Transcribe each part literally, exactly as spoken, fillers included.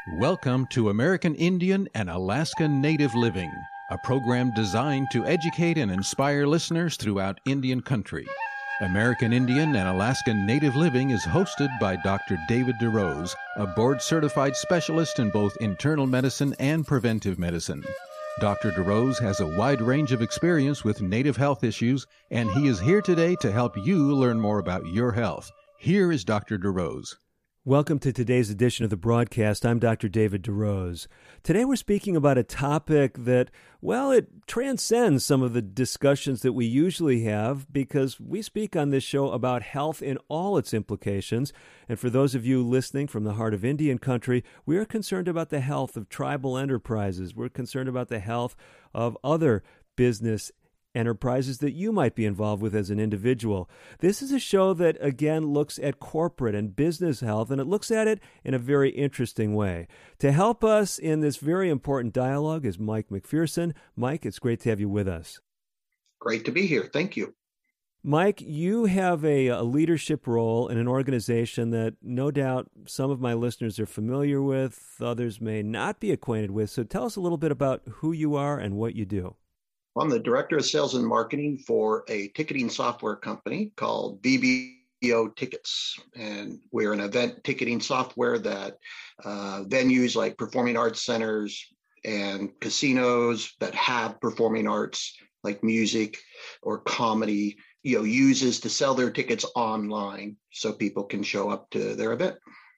Welcome to American Indian and Alaska Native Living, a program designed to educate and inspire listeners throughout Indian country. American Indian and Alaska Native Living is hosted by Doctor David DeRose, a board-certified specialist in both internal medicine and preventive medicine. Doctor DeRose has a wide range of experience with Native health issues, and he is here today to help you learn more about your health. Here is Doctor DeRose. Welcome to today's edition of the broadcast. I'm Doctor David DeRose. Today we're speaking about a topic that, well, it transcends some of the discussions that we usually have because we speak on this show about health in all its implications. And for those of you listening from the heart of Indian country, we are concerned about the health of tribal enterprises. We're concerned about the health of other business enterprises that you might be involved with as an individual. This is a show that, again, looks at corporate and business health, and it looks at it in a very interesting way. To help us in this very important dialogue is Mike McPherson. Mike, it's great to have you with us. Great to be here. Thank you. Mike, you have a, a leadership role in an organization that no doubt some of my listeners are familiar with, others may not be acquainted with. So tell us a little bit about who you are and what you do. I'm the Director of Sales and Marketing for a ticketing software company called V B O Tickets. And we're an event ticketing software that uh, venues like performing arts centers and casinos that have performing arts like music or comedy, you know, uses to sell their tickets online so people can show up to their event.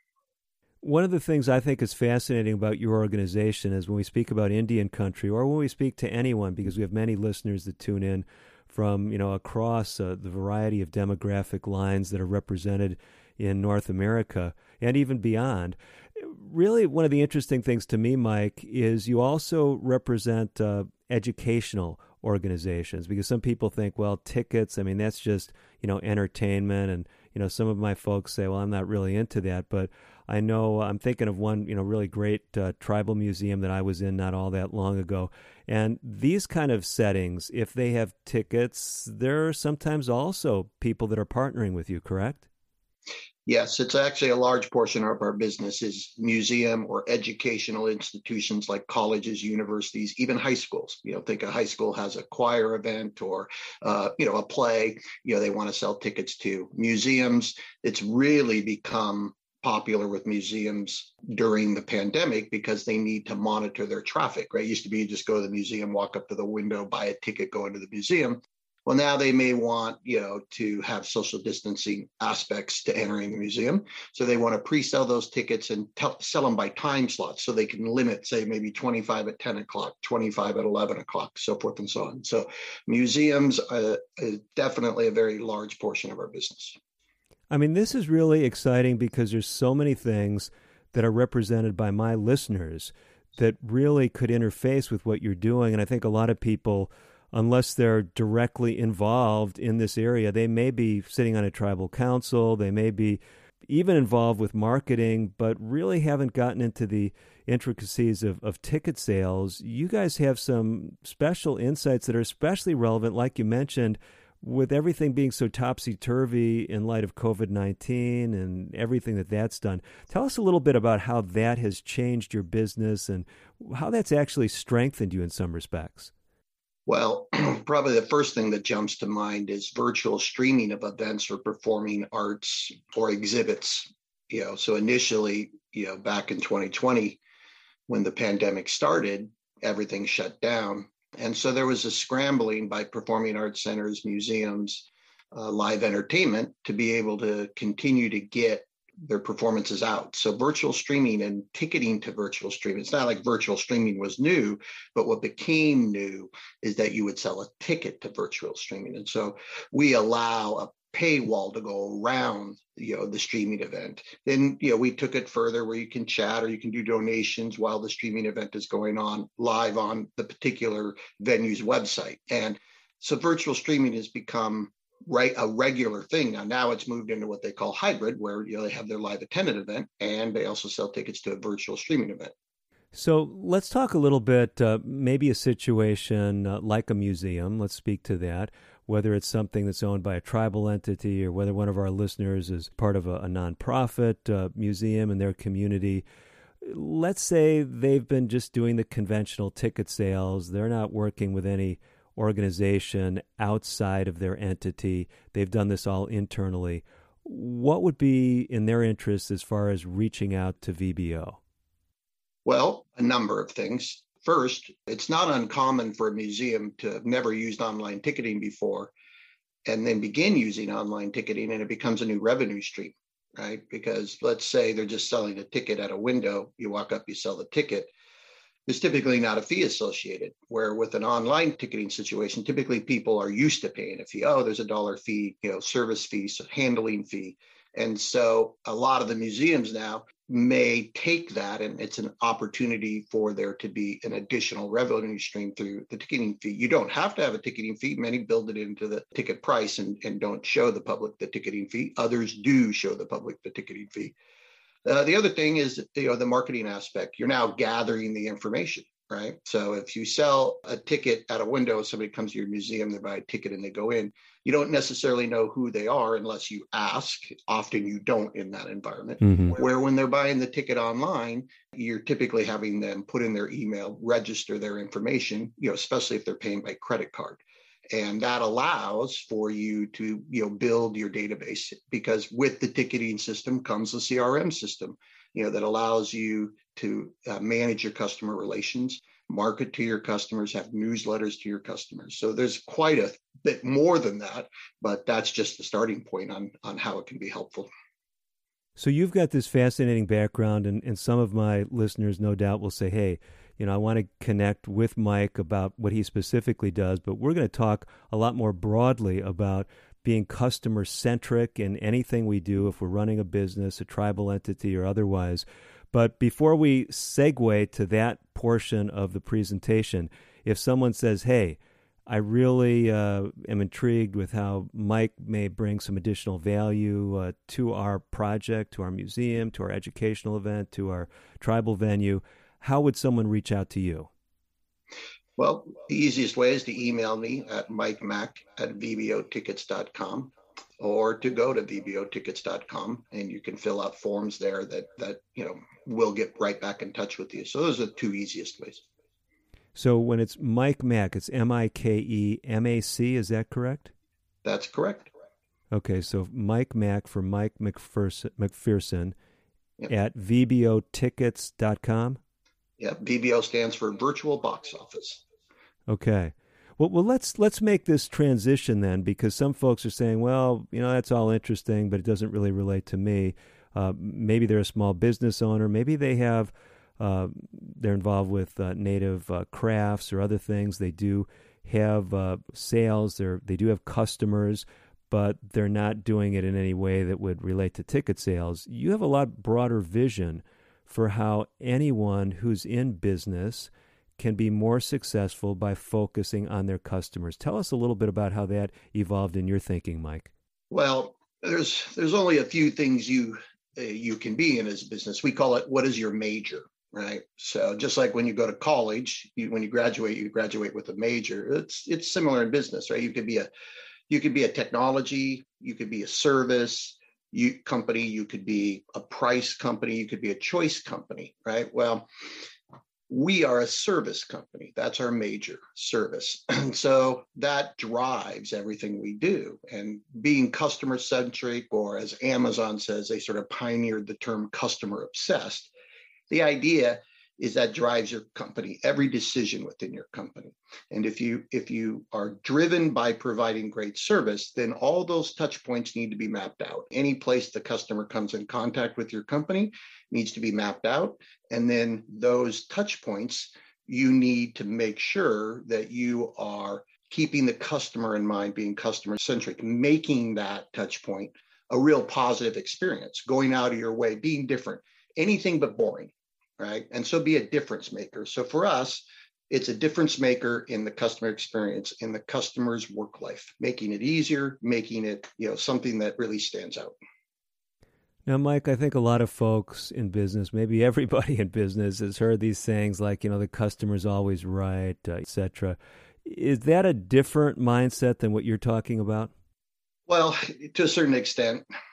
One of the things I think is fascinating about your organization is when we speak about Indian country or when we speak to anyone, because we have many listeners that tune in from, you know, across uh, the variety of demographic lines that are represented in North America and even beyond. Really, one of the interesting things to me, Mike, is you also represent uh, educational organizations, because some people think, well, tickets, I mean, that's just, you know, entertainment. And, you know, some of my folks say, well, I'm not really into that. But I know I'm thinking of one, you know, really great uh, tribal museum that I was in not all that long ago. And these kind of settings, if they have tickets, there are sometimes also people that are partnering with you, correct? Yes, it's actually a large portion of our business is museum or educational institutions like colleges, universities, even high schools. You know, think a high school has a choir event or, uh, you know, a play, you know, they want to sell tickets to. Museums, it's really become popular with museums during the pandemic because they need to monitor their traffic, right? It used to be you just go to the museum, walk up to the window, buy a ticket, go into the museum. Well, now they may want, you know, to have social distancing aspects to entering the museum. So they want to pre-sell those tickets and tell, sell them by time slots so they can limit, say, maybe twenty-five at ten o'clock, twenty-five at eleven o'clock, so forth and so on. So museums uh, is definitely a very large portion of our business. I mean, this is really exciting because there's so many things that are represented by my listeners that really could interface with what you're doing. And I think a lot of people, unless they're directly involved in this area, they may be sitting on a tribal council, they may be even involved with marketing, but really haven't gotten into the intricacies of, of ticket sales. You guys have some special insights that are especially relevant, like you mentioned, with everything being so topsy-turvy in light of COVID nineteen and everything that that's done. Tell us a little bit about how that has changed your business and how that's actually strengthened you in some respects. Well, probably the first thing that jumps to mind is virtual streaming of events or performing arts or exhibits. You know, so initially, you know, back in twenty twenty, when the pandemic started, everything shut down. And so there was a scrambling by performing arts centers, museums, uh, live entertainment to be able to continue to get their performances out. So virtual streaming and ticketing to virtual streaming, it's not like virtual streaming was new, but what became new is that you would sell a ticket to virtual streaming. And so we allow a paywall to go around, you know, the streaming event. Then, you know, we took it further where you can chat or you can do donations while the streaming event is going on live on the particular venue's website. And so virtual streaming has become right a regular thing. Now, now it's moved into what they call hybrid, where, you know, they have their live attended event and they also sell tickets to a virtual streaming event. So let's talk a little bit, uh, maybe a situation uh, like a museum. Let's speak to that, whether it's something that's owned by a tribal entity or whether one of our listeners is part of a, a nonprofit uh, museum in their community. let's say they've been just doing the conventional ticket sales. They're not working with any organization outside of their entity. They've done this all internally. What would be in their interest as far as reaching out to V B O? Well, a number of things. First, it's not uncommon for a museum to have never used online ticketing before and then begin using online ticketing, and it becomes a new revenue stream, right? Because let's say they're just selling a ticket at a window. You walk up, you sell the ticket. There's typically not a fee associated, where with an online ticketing situation, typically people are used to paying a fee. Oh, there's a dollar fee, you know, service fee, so handling fee. And so a lot of the museums now may take that, and it's an opportunity for there to be an additional revenue stream through the ticketing fee. You don't have to have a ticketing fee. Many build it into the ticket price and, and don't show the public the ticketing fee. Others do show the public the ticketing fee. Uh, the other thing is, you know, the marketing aspect. You're now gathering the information, right? So if you sell a ticket at a window, somebody comes to your museum, they buy a ticket and they go in, you don't necessarily know who they are unless you ask. Often you don't in that environment. Mm-hmm. Where when they're buying the ticket online, you're typically having them put in their email, register their information, you know, especially if they're paying by credit card. And that allows for you to, you know, build your database, because with the ticketing system comes the C R M system, you know, that allows you to uh, manage your customer relations, market to your customers, have newsletters to your customers. So there's quite a bit more than that, but that's just the starting point on, on how it can be helpful. So you've got this fascinating background, and, and some of my listeners no doubt will say, hey, you know, I want to connect with Mike about what he specifically does, but we're going to talk a lot more broadly about being customer-centric in anything we do, if we're running a business, a tribal entity, or otherwise. But before we segue to that portion of the presentation, if someone says, hey, I really uh, am intrigued with how Mike may bring some additional value uh, to our project, to our museum, to our educational event, to our tribal venue, how would someone reach out to you? Well, the easiest way is to email me at mike mack at v b o tickets dot com, or to go to v b o tickets dot com, and you can fill out forms there that, that, you know, we'll get right back in touch with you. So those are the two easiest ways. So when it's Mike Mack, it's M I K E M A C, is that correct? That's correct. Okay, so Mike Mack for Mike McPherson, McPherson yep. at v b o tickets dot com? Yeah, V B O stands for Virtual Box Office. Okay. Well, well, let's let's make this transition then, because some folks are saying, well, you know, that's all interesting, but it doesn't really relate to me. Uh, maybe they're a small business owner. Maybe they have, uh, they're involved with uh, native uh, crafts or other things. They do have uh, sales. They're they do have customers, but they're not doing it in any way that would relate to ticket sales. You have a lot broader vision for how anyone who's in business can be more successful by focusing on their customers. Tell us a little bit about how that evolved in your thinking, Mike. Well, there's there's only a few things you uh, you can be in as a business. We call it, what is your major, right? So just like when you go to college, you, when you graduate, you graduate with a major. It's it's similar in business, right? You could be a you could be a technology, you could be a service you company, you could be a price company, you could be a choice company, right? Well, we are a service company. That's our major, service. And so that drives everything we do. And being customer centric, or as Amazon says, they sort of pioneered the term customer obsessed. The idea is that drives your company, every decision within your company. And if you if you are driven by providing great service, then all those touch points need to be mapped out. Any place the customer comes in contact with your company needs to be mapped out. And then those touch points, you need to make sure that you are keeping the customer in mind, being customer centric, making that touch point a real positive experience, going out of your way, being different, anything but boring. Right. And so be a difference maker. So for us, it's a difference maker in the customer experience, in the customer's work life, making it easier, making it, you know, something that really stands out. Now, Mike, I think a lot of folks in business, maybe everybody in business, has heard these sayings like, you know, the customer's always right, uh, et cetera. Is that a different mindset than what you're talking about? Well, to a certain extent.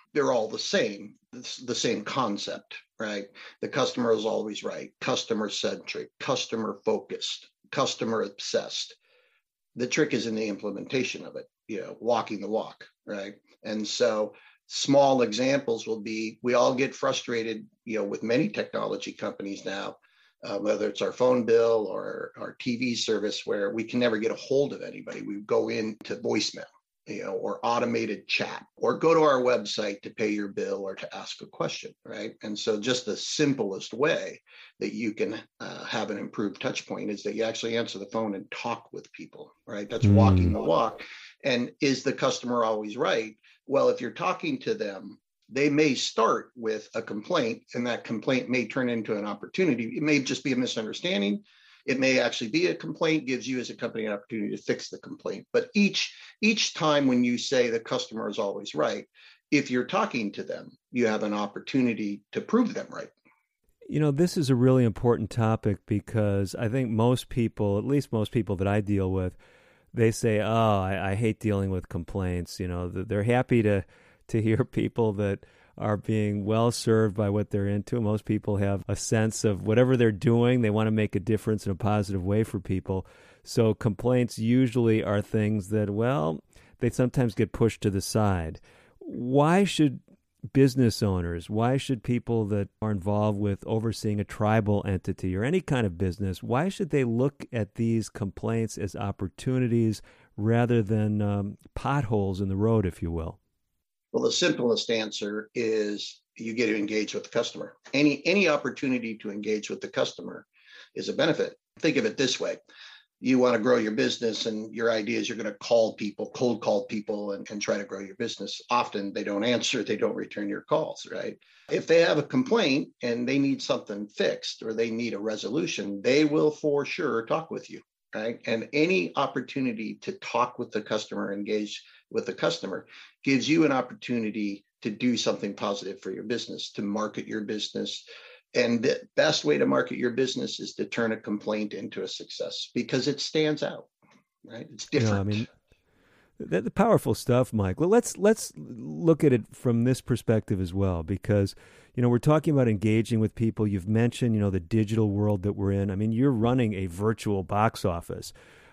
they're all the same. It's the same concept, right? The customer is always right, customer centric, customer focused, customer obsessed. The trick is in the implementation of it, you know, walking the walk, right? And so small examples will be, we all get frustrated, you know, with many technology companies now, uh, whether it's our phone bill or our T V service, where we can never get a hold of anybody. We go into voicemail, you know, or automated chat, or go to our website to pay your bill or to ask a question, right? And so just the simplest way that you can uh, have an improved touch point is that you actually answer the phone and talk with people, right? That's mm. walking the walk. And is the customer always right? Well, if you're talking to them, they may start with a complaint, and that complaint may turn into an opportunity. It may just be a misunderstanding. It may actually be a complaint, gives you as a company an opportunity to fix the complaint. But each each time when you say the customer is always right, if you're talking to them, you have an opportunity to prove them right. You know, this is a really important topic because I think most people, at least most people that I deal with, they say, oh, I, I hate dealing with complaints. You know, they're happy to, to hear people that are being well served by what they're into. Most people have a sense of whatever they're doing, they want to make a difference in a positive way for people. So complaints usually are things that, well, they sometimes get pushed to the side. Why should business owners, why should people that are involved with overseeing a tribal entity or any kind of business, why should they look at these complaints as opportunities rather than um, potholes in the road, if you will? Well, the simplest answer is you get to engage with the customer. Any any opportunity to engage with the customer is a benefit. Think of it this way. You want to grow your business, and your idea is you're going to call people, cold call people, and, and try to grow your business. Often they don't answer, they don't return your calls, right? If they have a complaint and they need something fixed or they need a resolution, they will for sure talk with you, right? And any opportunity to talk with the customer, engage with the customer, gives you an opportunity to do something positive for your business, to market your business. And the best way to market your business is to turn a complaint into a success because it stands out, right? It's different. Yeah, I mean, the, the powerful stuff, Mike. Well, let's let's look at it from this perspective as well, because, you know, we're talking about engaging with people. You've mentioned, you know, the digital world that we're in. I mean, you're running a virtual box office.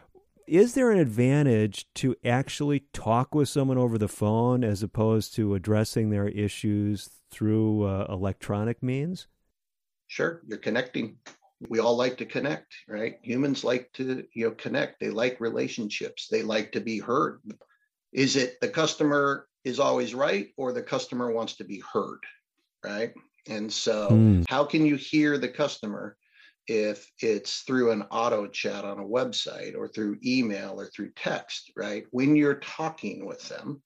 Is there an advantage to actually talk with someone over the phone as opposed to addressing their issues through uh, electronic means? Sure, you're connecting. We all like to connect, right? Humans like to, you know, connect. They like relationships. They like to be heard. Is it the customer is always right, or the customer wants to be heard, right? And so mm. how can you hear the customer if it's through an auto chat on a website or through email or through text, right? When you're talking with them,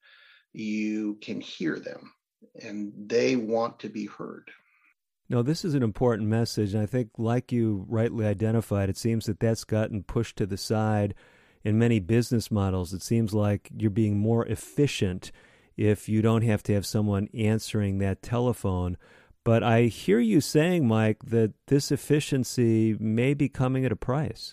you can hear them and they want to be heard. No, this is an important message. And I think, like you rightly identified, it seems that that's gotten pushed to the side in many business models. It seems like you're being more efficient if you don't have to have someone answering that telephone. But I hear you saying, Mike, that this efficiency may be coming at a price.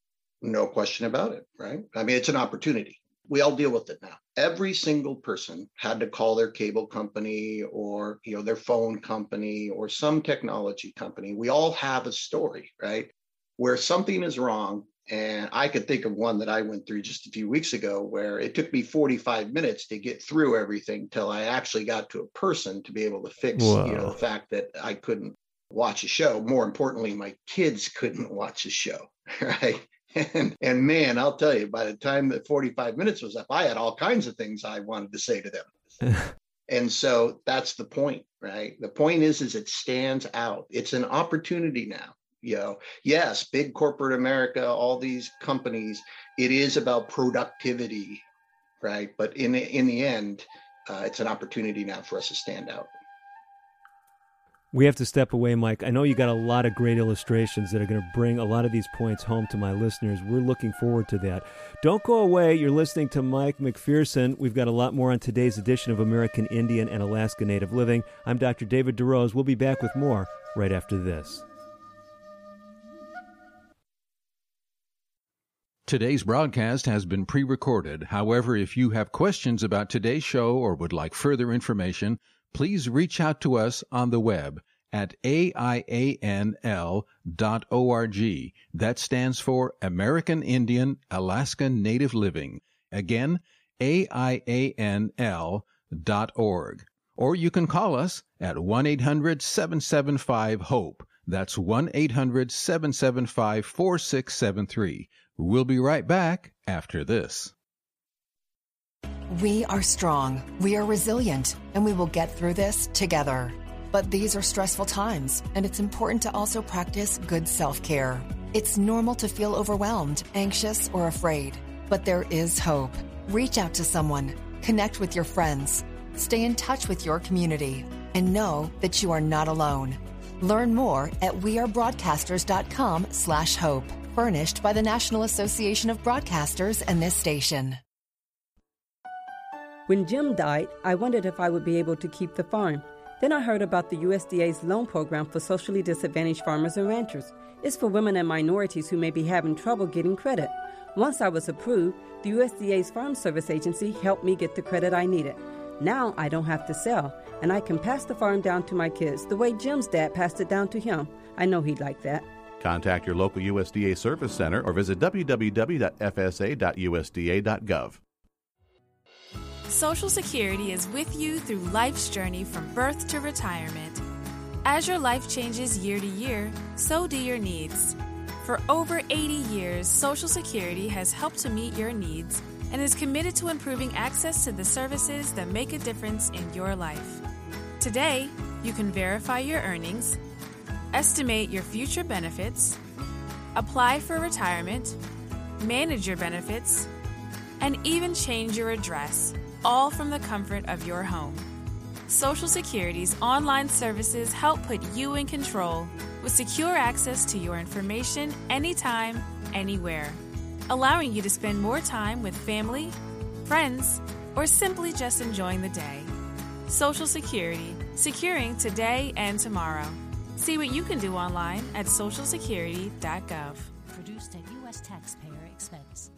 No question about it, right? I mean, it's an opportunity. We all deal with it now. Every single person had to call their cable company or, you know, their phone company or some technology company. We all have a story, right? Where something is wrong. And I could think of one that I went through just a few weeks ago where it took me forty-five minutes to get through everything till I actually got to a person to be able to fix, Whoa. you know, the fact that I couldn't watch a show. More importantly, my kids couldn't watch a show, right? And, and man, I'll tell you, by the time that forty-five minutes was up, I had all kinds of things I wanted to say to them. And so that's the point, right? The point is, is it stands out. It's an opportunity now. You know, yes, big corporate America, all these companies, it is about productivity, right? But in the, in the end, uh, it's an opportunity now for us to stand out. We have to step away, Mike. I know you got a lot of great illustrations that are going to bring a lot of these points home to my listeners. We're looking forward to that. Don't go away. You're listening to Mike McPherson. We've got a lot more on today's edition of American Indian and Alaska Native Living. I'm Doctor David DeRose. We'll be back with more right after this. Today's broadcast has been pre-recorded. However, if you have questions about today's show or would like further information, please reach out to us on the web at A I A N L dot org. That stands for American Indian Alaska Native Living. Again, A I A N L dot org. Or you can call us at one eight hundred seven seven five HOPE. That's one eight hundred seven seven five four six seven three. We'll be right back after this. We are strong, we are resilient, and we will get through this together. But these are stressful times, and it's important to also practice good self-care. It's normal to feel overwhelmed, anxious, or afraid, but there is hope. Reach out to someone, connect with your friends, stay in touch with your community, and know that you are not alone. Learn more at wearebroadcasters.com slash hope, furnished by the National Association of Broadcasters and this station. When Jim died, I wondered if I would be able to keep the farm. Then I heard about the U S D A's loan program for socially disadvantaged farmers and ranchers. It's for women and minorities who may be having trouble getting credit. Once I was approved, the U S D A's Farm Service Agency helped me get the credit I needed. Now I don't have to sell, and I can pass the farm down to my kids the way Jim's dad passed it down to him. I know he'd like that. Contact your local U S D A Service Center or visit w w w dot f s a dot u s d a dot gov. Social Security is with you through life's journey from birth to retirement. As your life changes year to year, so do your needs. For over eighty years, Social Security has helped to meet your needs and is committed to improving access to the services that make a difference in your life. Today, you can verify your earnings, estimate your future benefits, apply for retirement, manage your benefits, and even change your address, all from the comfort of your home. Social Security's online services help put you in control with secure access to your information anytime, anywhere, allowing you to spend more time with family, friends, or simply just enjoying the day. Social Security, securing today and tomorrow. See what you can do online at social security dot gov. Produced at U S taxpayer expense.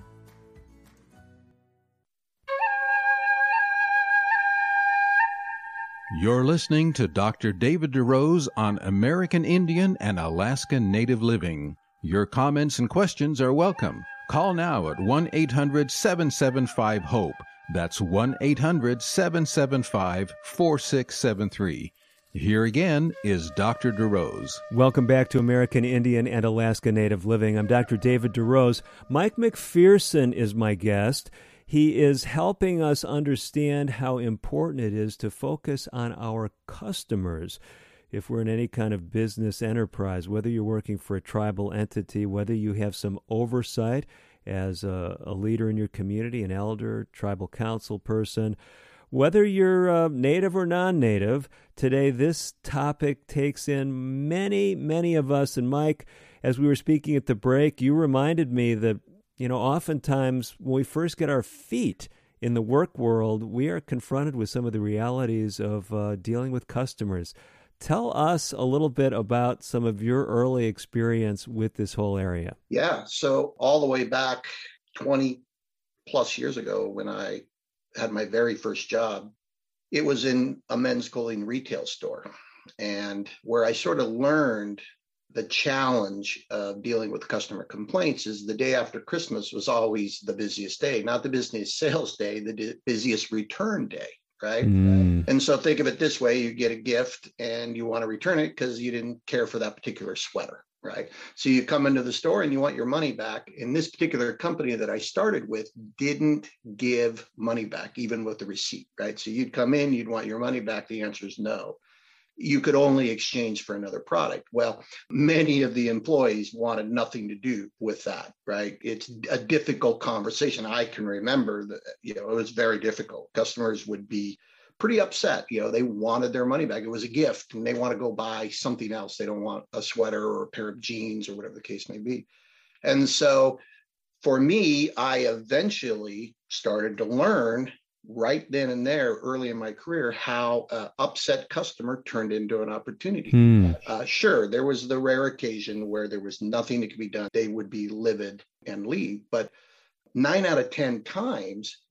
You're listening to Doctor David DeRose on American Indian and Alaska Native Living. Your comments and questions are welcome. Call now at one eight hundred seven seven five HOPE. That's one eight hundred seven seven five four six seven three. Here again is Doctor DeRose. Welcome back to American Indian and Alaska Native Living. I'm Doctor David DeRose. Mike McPherson is my guest. He is helping us understand how important it is to focus on our customers. If we're in any kind of business enterprise, whether you're working for a tribal entity, whether you have some oversight as a, a leader in your community, an elder, tribal council person, whether you're uh, native or non-native, today this topic takes in many, many of us. And Mike, as we were speaking at the break, you reminded me that, you know, oftentimes when we first get our feet in the work world, we are confronted with some of the realities of uh, dealing with customers. Tell us a little bit about some of your early experience with this whole area. Yeah. So all the way back twenty plus years ago, when I had my very first job, it was in a men's clothing retail store, and where I sort of learned the challenge of dealing with customer complaints is the day after Christmas was always the busiest day, not the busiest sales day, the d- busiest return day. Right. Mm. And so think of it this way. You get a gift and you want to return it because you didn't care for that particular sweater. Right. So you come into the store and you want your money back. And this particular company that I started with didn't give money back, even with the receipt. Right. So you'd come in, you'd want your money back. The answer is no. You could only exchange for another product. Well, many of the employees wanted nothing to do with that, right? It's a difficult conversation. I can remember that, you know, it was very difficult. Customers would be pretty upset. You know, they wanted their money back. It was a gift and they want to go buy something else. They don't want a sweater or a pair of jeans or whatever the case may be. And so for me, I eventually started to learn right then and there, early in my career, how an upset customer turned into an opportunity. Hmm. Uh, sure, there was the rare occasion where there was nothing that could be done. They would be livid and leave. But nine out of ten times,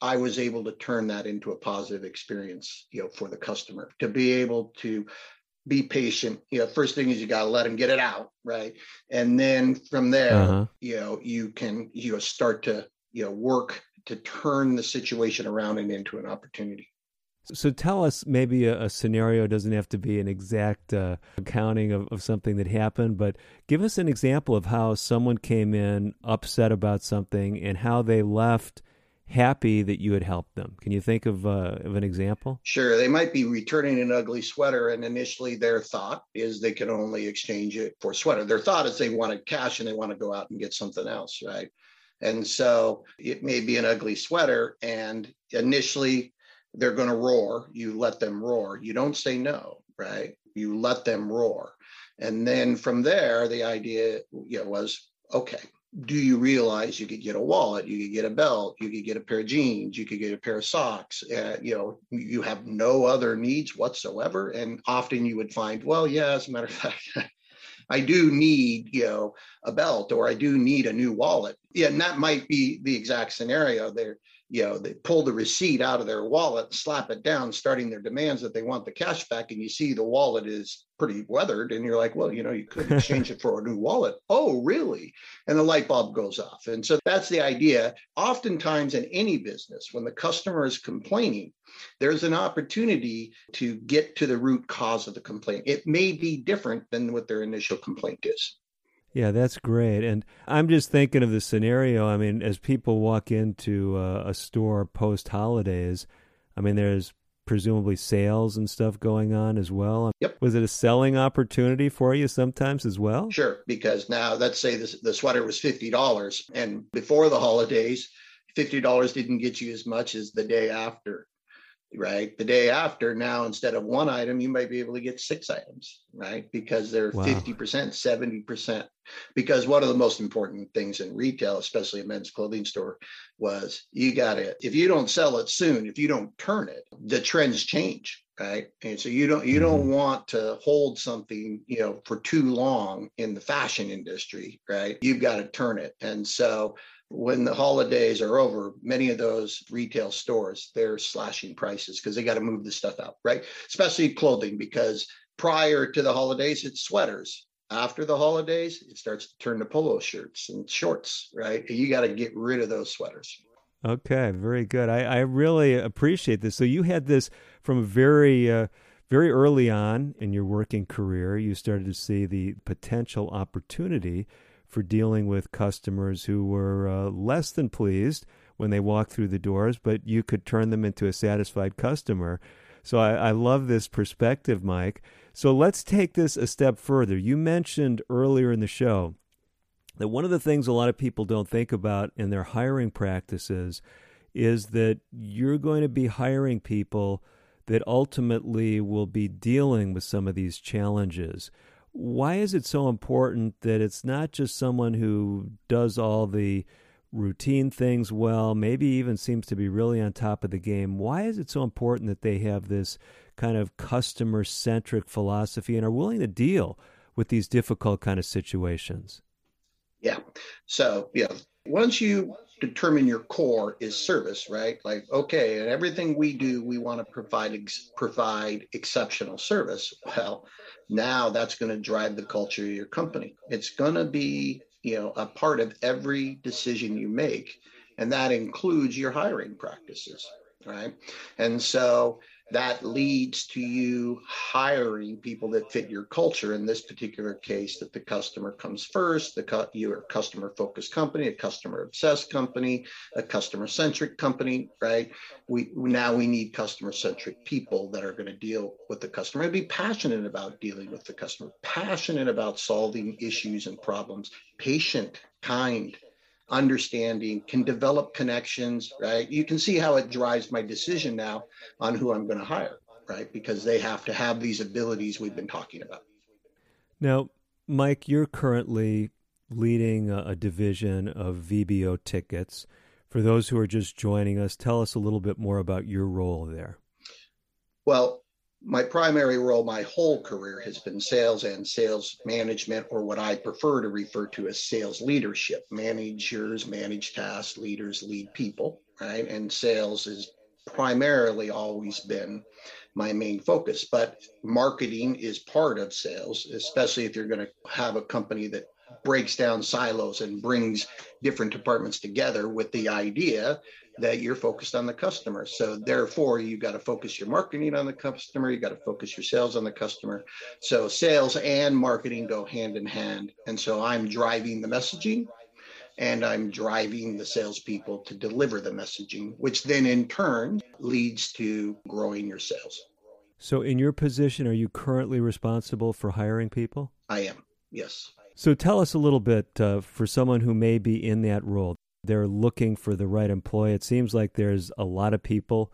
I was able to turn that into a positive experience, you know, for the customer, to be able to be patient. You know, first thing is you got to let them get it out, right? And then from there, uh-huh. you know, you can, you know, start to, you know, work to turn the situation around and into an opportunity. So tell us maybe a, a scenario. It doesn't have to be an exact uh, accounting of, of something that happened, but give us an example of how someone came in upset about something and how they left happy that you had helped them. Can you think of uh, of an example? Sure. They might be returning an ugly sweater, and initially their thought is they can only exchange it for sweater. Their thought is they wanted cash and they want to go out and get something else, right? And so it may be an ugly sweater, and initially they're going to roar. You let them roar. You don't say no, right? You let them roar. And then from there, the idea, you know, was, okay, do you realize you could get a wallet, you could get a belt, you could get a pair of jeans, you could get a pair of socks, uh, you know, you have no other needs whatsoever. And often you would find, well, yeah, as a matter of fact, I do need, you know, a belt, or I do need a new wallet. Yeah, and that might be the exact scenario there. You know, they pull the receipt out of their wallet, slap it down, starting their demands that they want the cash back, and you see the wallet is pretty weathered, and you're like, well, you know, you could exchange it for a new wallet. Oh, really? And the light bulb goes off. And so that's the idea. Oftentimes in any business, when the customer is complaining, there's an opportunity to get to the root cause of the complaint. It may be different than what their initial complaint is. Yeah, that's great. And I'm just thinking of the scenario. I mean, as people walk into uh, a store post-holidays, I mean, there's presumably sales and stuff going on as well. Yep. Was it a selling opportunity for you sometimes as well? Sure, because now let's say the, the sweater was fifty dollars, and before the holidays, fifty dollars didn't get you as much as the day after. Right. The day after, now, instead of one item, you might be able to get six items, right? Because they're wow. fifty percent, seventy percent. Because one of the most important things in retail, especially a men's clothing store, was you got to, if you don't sell it soon, if you don't turn it, the trends change. Right. And so you don't you don't want to hold something, you know, for too long in the fashion industry. Right. You've got to turn it. And so when the holidays are over, many of those retail stores, they're slashing prices because they got to move the stuff out, right? Especially clothing, because prior to the holidays, it's sweaters. After the holidays, it starts to turn to polo shirts and shorts, right? You got to get rid of those sweaters. Okay, very good. I, I really appreciate this. So you had this from very, uh, very early on in your working career. You started to see the potential opportunity for dealing with customers who were uh, less than pleased when they walked through the doors, but you could turn them into a satisfied customer. So I, I love this perspective, Mike. So let's take this a step further. You mentioned earlier in the show that one of the things a lot of people don't think about in their hiring practices is that you're going to be hiring people that ultimately will be dealing with some of these challenges. Why is it so important that it's not just someone who does all the routine things well, maybe even seems to be really on top of the game? Why is it so important that they have this kind of customer-centric philosophy and are willing to deal with these difficult kind of situations? Yeah. So, yeah, once you determine your core is service, right? Like, okay, and everything we do, we want to provide ex- provide exceptional service. Well, now that's going to drive the culture of your company. It's going to be, you know, a part of every decision you make, and that includes your hiring practices, right? And so that leads to you hiring people that fit your culture. In this particular case, that the customer comes first, the cu- you're a customer-focused company, a customer-obsessed company, a customer-centric company, right? We now we need customer-centric people that are going to deal with the customer and be passionate about dealing with the customer, passionate about solving issues and problems, patient, kind, understanding, can develop connections, right? You can see how it drives my decision now on who I'm going to hire, right? Because they have to have these abilities we've been talking about. Now, Mike, you're currently leading a, a division of V B O tickets. For those who are just joining us, tell us a little bit more about your role there. Well, my primary role, my whole career, has been sales and sales management, or what I prefer to refer to as sales leadership. Managers manage tasks, leaders lead people, right? And sales is primarily always been my main focus, but marketing is part of sales, especially if you're going to have a company that breaks down silos and brings different departments together with the idea that you're focused on the customer. So therefore, you got to focus your marketing on the customer. You got to focus your sales on the customer. So sales and marketing go hand in hand. And so I'm driving the messaging, and I'm driving the salespeople to deliver the messaging, which then in turn leads to growing your sales. So in your position, are you currently responsible for hiring people? I am, yes. So tell us a little bit uh, for someone who may be in that role. They're looking for the right employee. It seems like there's a lot of people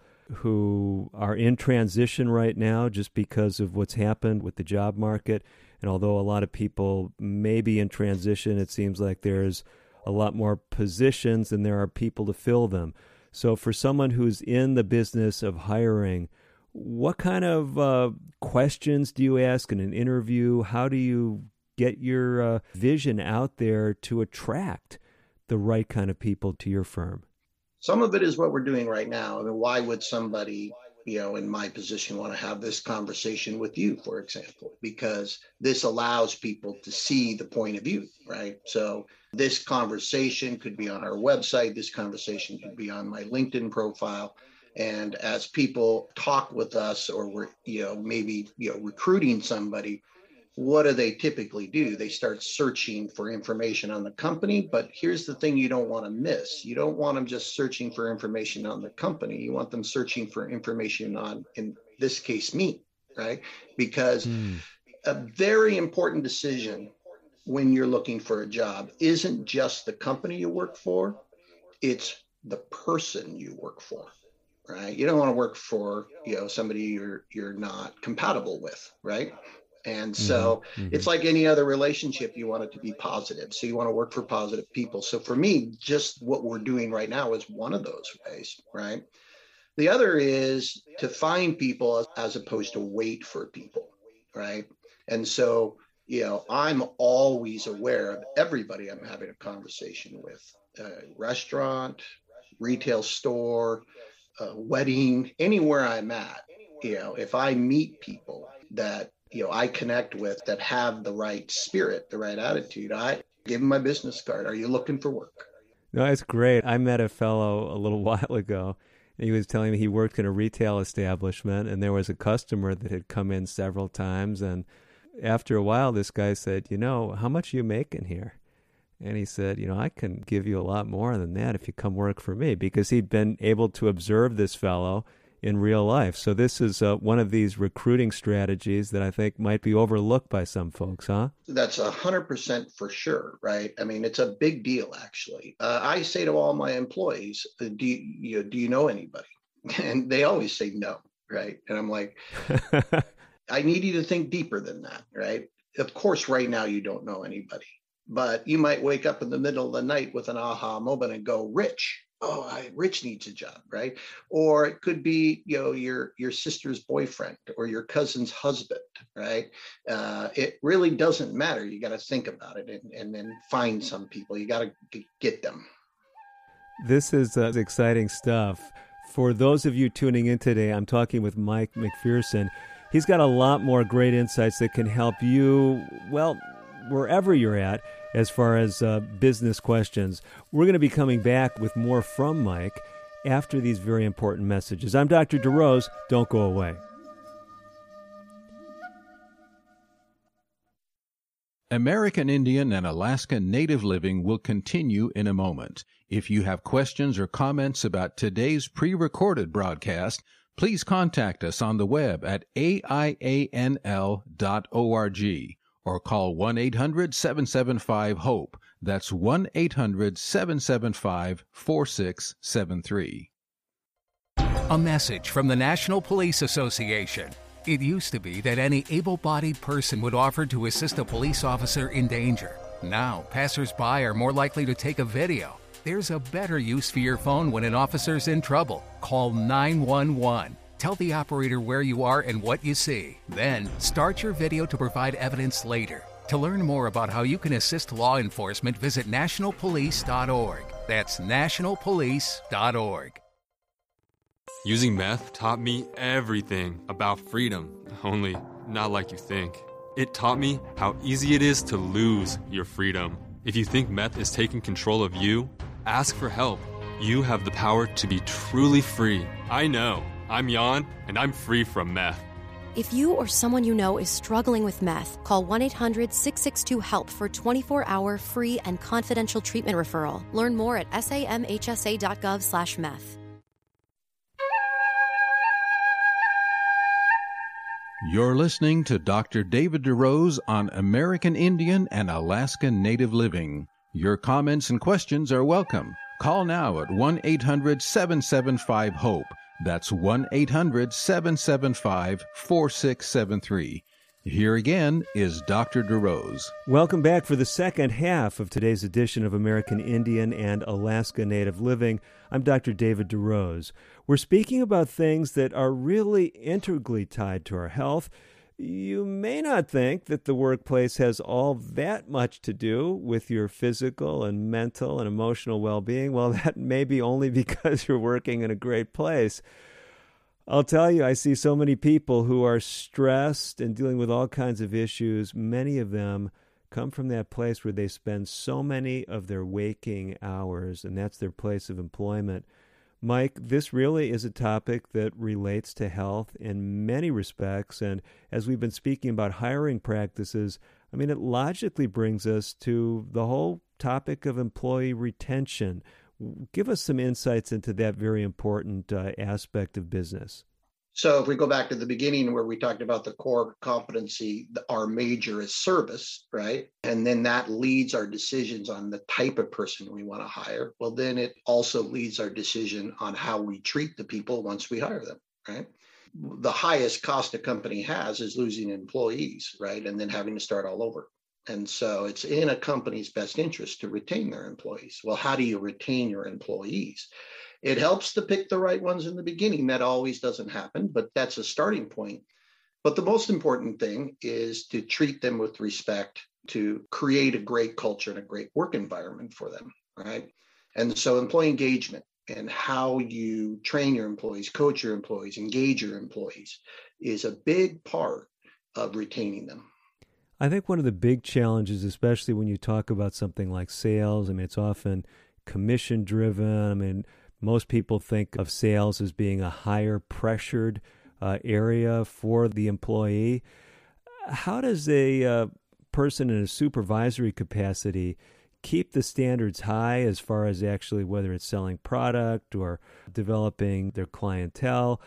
who are in transition right now just because of what's happened with the job market. And although a lot of people may be in transition, it seems like there's a lot more positions than there are people to fill them. So for someone who's in the business of hiring, what kind of uh, questions do you ask in an interview? How do you get your uh, vision out there to attract the right kind of people to your firm? Some of it is what we're doing right now. I mean, why would somebody, you know, in my position want to have this conversation with you, for example? Because this allows people to see the point of view, right? So this conversation could be on our website. This conversation could be on my LinkedIn profile. And as people talk with us, or we're, you know, maybe, you know, recruiting somebody, what do they typically do? They start searching for information on the company. But here's the thing you don't want to miss. You don't want them just searching for information on the company. You want them searching for information on, in this case, me, right? Because mm. a very important decision when you're looking for a job isn't just the company you work for, it's the person you work for, right? You don't want to work for, you know, somebody you're you're not compatible with, right? And so mm-hmm. it's like any other relationship, you want it to be positive. So you want to work for positive people. So for me, just what we're doing right now is one of those ways, right? The other is to find people as, as opposed to wait for people, right? And so, you know, I'm always aware of everybody I'm having a conversation with, uh, restaurant, retail store, uh, wedding, anywhere I'm at, you know, if I meet people that, you know, I connect with that have the right spirit, the right attitude, I give them my business card. Are you looking for work? No, it's great. I met a fellow a little while ago. And he was telling me he worked in a retail establishment, and there was a customer that had come in several times. And after a while, this guy said, you know, how much are you making here? And he said, you know, I can give you a lot more than that if you come work for me, because he'd been able to observe this fellow in real life. So this is uh, one of these recruiting strategies that I think might be overlooked by some folks, huh? That's a hundred percent for sure, right? I mean, it's a big deal, actually. Uh, I say to all my employees, uh, do you, you know, do you know anybody? And they always say no, right? And I'm like, I need you to think deeper than that, right? Of course, right now you don't know anybody, but you might wake up in the middle of the night with an aha moment and go, Rich. Oh, I, Rich needs a job, right? Or it could be, you know, your your sister's boyfriend or your cousin's husband, right? Uh, it really doesn't matter. You got to think about it and, and then find some people. You got to get them. This is uh, exciting stuff. For those of you tuning in today, I'm talking with Mike McPherson. He's got a lot more great insights that can help you, well, wherever you're at, as far as uh, business questions. We're going to be coming back with more from Mike after these very important messages. I'm Doctor DeRose. Don't go away. American Indian and Alaska Native Living will continue in a moment. If you have questions or comments about today's pre-recorded broadcast, please contact us on the web at A I A N L dot org. Or call one eight hundred seven seven five HOPE. That's one eight hundred seven seven five four six seven three. A message from the National Police Association. It used to be that any able-bodied person would offer to assist a police officer in danger. Now, passers-by are more likely to take a video. There's a better use for your phone when an officer's in trouble. Call nine one one. Tell the operator where you are and what you see. Then, start your video to provide evidence later. To learn more about how you can assist law enforcement, visit national police dot org. That's national police dot org. Using meth taught me everything about freedom, only not like you think. It taught me how easy it is to lose your freedom. If you think meth is taking control of you, ask for help. You have the power to be truly free. I know. I'm Jan, and I'm free from meth. If you or someone you know is struggling with meth, call one eight hundred six six two HELP for twenty-four hour free and confidential treatment referral. Learn more at samhsa.gov slash meth. You're listening to Doctor David DeRose on American Indian and Alaska Native Living. Your comments and questions are welcome. Call now at one eight hundred seven seven five HOPE. That's one eight hundred seven seven five four six seven three. Here again is Doctor DeRose. Welcome back for the second half of today's edition of American Indian and Alaska Native Living. I'm Doctor David DeRose. We're speaking about things that are really integrally tied to our health. You may not think that the workplace has all that much to do with your physical and mental and emotional well-being. Well, that may be only because you're working in a great place. I'll tell you, I see so many people who are stressed and dealing with all kinds of issues. Many of them come from that place where they spend so many of their waking hours, and that's their place of employment. Mike, this really is a topic that relates to health in many respects, and as we've been speaking about hiring practices, I mean, it logically brings us to the whole topic of employee retention. Give us some insights into that very important uh, aspect of business. So if we go back to the beginning where we talked about the core competency, our major is service, right? And then that leads our decisions on the type of person we want to hire. Well, then it also leads our decision on how we treat the people once we hire them, right? The highest cost a company has is losing employees, right? And then having to start all over. And so it's in a company's best interest to retain their employees. Well, how do you retain your employees? It helps to pick the right ones in the beginning. That always doesn't happen, but that's a starting point. But the most important thing is to treat them with respect, to create a great culture and a great work environment for them, right? And so employee engagement and how you train your employees, coach your employees, engage your employees is a big part of retaining them. I think one of the big challenges, especially when you talk about something like sales, I mean, it's often commission driven. I mean, most people think of sales as being a higher pressured uh, area for the employee. How does a uh, person in a supervisory capacity keep the standards high as far as actually whether it's selling product or developing their clientele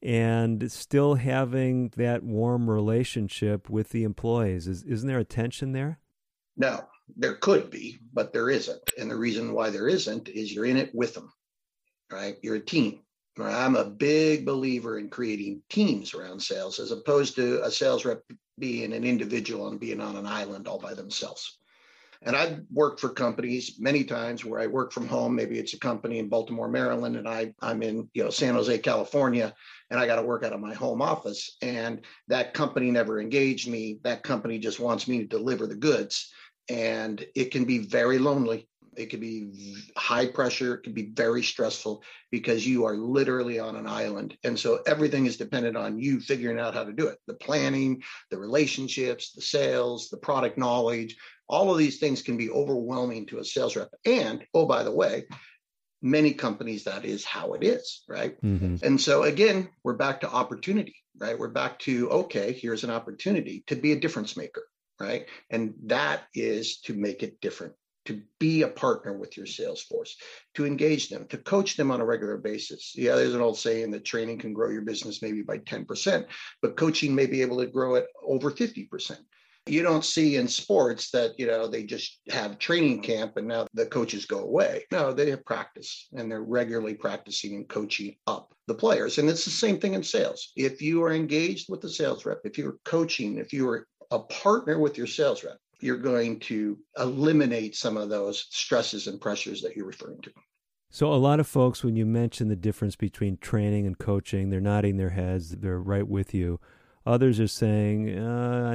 and still having that warm relationship with the employees? Is, isn't there a tension there? No, there could be, but there isn't. And the reason why there isn't is you're in it with them. Right? You're a team. I'm a big believer in creating teams around sales as opposed to a sales rep being an individual and being on an island all by themselves. And I've worked for companies many times where I work from home. Maybe it's a company in Baltimore, Maryland, and I, I'm in you know San Jose, California, and I got to work out of my home office. And that company never engaged me. That company just wants me to deliver the goods. And it can be very lonely. It can be high pressure. It can be very stressful because you are literally on an island. And so everything is dependent on you figuring out how to do it. The planning, the relationships, the sales, the product knowledge, all of these things can be overwhelming to a sales rep. And, oh, by the way, many companies, that is how it is, right? Mm-hmm. And so again, we're back to opportunity, right? We're back to, okay, here's an opportunity to be a difference maker, right? And that is to make it different. To be a partner with your sales force, to engage them, to coach them on a regular basis. Yeah, there's an old saying that training can grow your business maybe by ten percent, but coaching may be able to grow it over fifty percent. You don't see in sports that, you know, they just have training camp and now the coaches go away. No, they have practice and they're regularly practicing and coaching up the players. And it's the same thing in sales. If you are engaged with the sales rep, if you're coaching, if you are a partner with your sales rep, you're going to eliminate some of those stresses and pressures that you're referring to. So a lot of folks, when you mention the difference between training and coaching, they're nodding their heads, they're right with you. Others are saying, uh, I think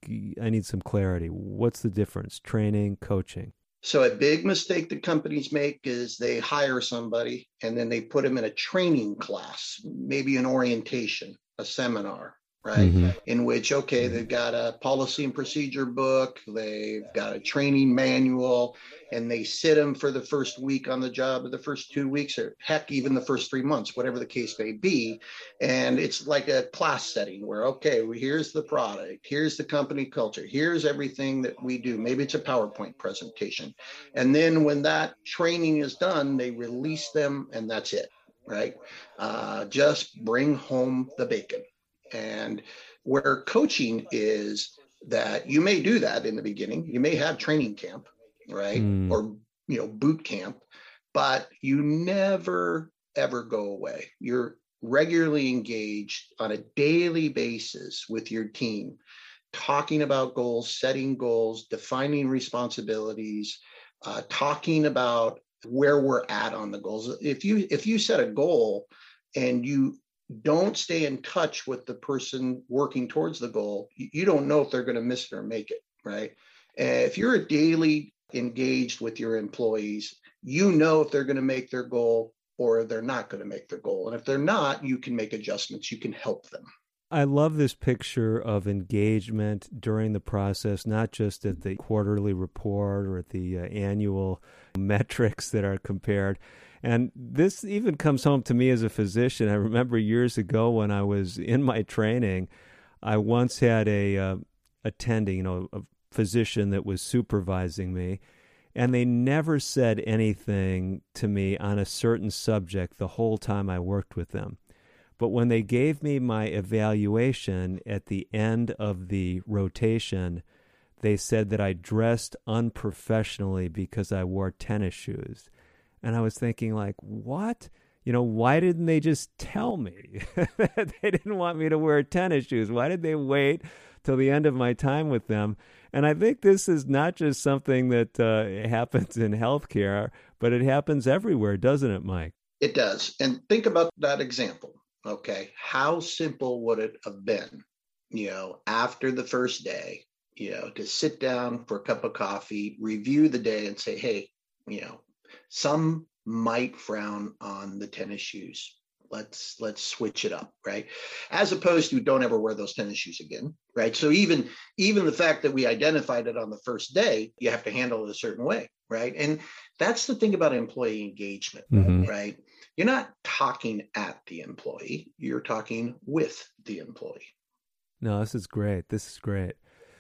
I need some clarity. What's the difference? Training, coaching? So a big mistake that companies make is they hire somebody and then they put them in a training class, maybe an orientation, a seminar, right? Mm-hmm. In which, okay, they've got a policy and procedure book, they've got a training manual, and they sit them for the first week on the job or the first two weeks, or heck, even the first three months, whatever the case may be. And it's like a class setting where, okay, well, here's the product, here's the company culture, here's everything that we do. Maybe it's a PowerPoint presentation. And then when that training is done, they release them and that's it, right? Uh, just bring home the bacon. And where coaching is that you may do that in the beginning, you may have training camp, right? Mm. Or, you know, boot camp, but you never, ever go away. You're regularly engaged on a daily basis with your team, talking about goals, setting goals, defining responsibilities, uh, talking about where we're at on the goals. If you, if you set a goal and you don't stay in touch with the person working towards the goal, you don't know if they're going to miss it or make it, right? And if you're a daily engaged with your employees, you know if they're going to make their goal or they're not going to make their goal. And if they're not, you can make adjustments. You can help them. I love this picture of engagement during the process, not just at the quarterly report or at the uh, annual metrics that are compared. And this even comes home to me as a physician. I remember years ago when I was in my training, I once had a uh, attending, you know, a physician that was supervising me, and they never said anything to me on a certain subject the whole time I worked with them. But when they gave me my evaluation at the end of the rotation, they said that I dressed unprofessionally because I wore tennis shoes. And I was thinking, like, what? You know, why didn't they just tell me that they didn't want me to wear tennis shoes? Why did they wait till the end of my time with them? And I think this is not just something that uh, happens in healthcare, but it happens everywhere, doesn't it, Mike? It does. And think about that example, okay? How simple would it have been, you know, after the first day, you know, to sit down for a cup of coffee, review the day and say, hey, you know, some might frown on the tennis shoes. Let's let's switch it up, right? As opposed to don't ever wear those tennis shoes again, right? So even even the fact that we identified it on the first day, you have to handle it a certain way, right? And that's the thing about employee engagement, mm-hmm. right? You're not talking at the employee, you're talking with the employee. No, this is great. This is great.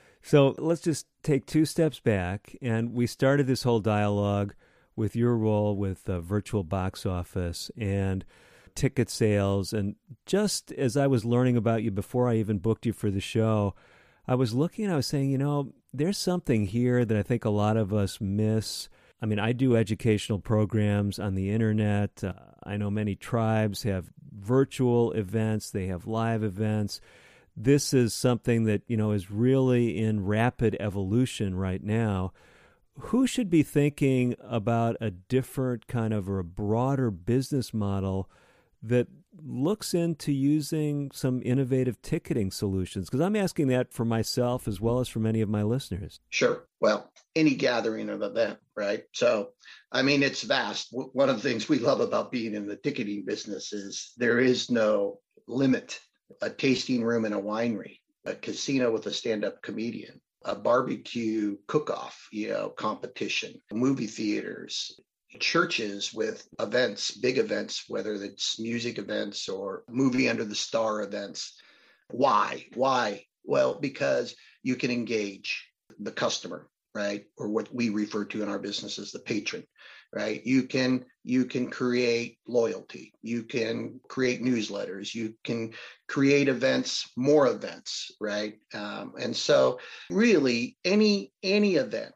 So let's just take two steps back, and we started this whole dialogue with your role with uh, Virtual Box Office and ticket sales. And just as I was learning about you before I even booked you for the show, I was looking and I was saying, you know, there's something here that I think a lot of us miss. I mean, I do educational programs on the internet. Uh, I know many tribes have virtual events. They have live events. This is something that, you know, is really in rapid evolution right now. Who should be thinking about a different kind of or a broader business model that looks into using some innovative ticketing solutions? Because I'm asking that for myself as well as for many of my listeners. Sure. Well, any gathering of event, right? So, I mean, it's vast. One of the things we love about being in the ticketing business is there is no limit. A tasting room in a winery, a casino with a stand-up comedian, a barbecue cook-off, you know, competition, movie theaters, churches with events, big events, whether it's music events or movie under the star events. Why? Why? Well, because you can engage the customer, right? Or what we refer to in our business as the patron, right? You can you can create loyalty. You can create newsletters. You can create events, more events, right? Um, and so really any any event,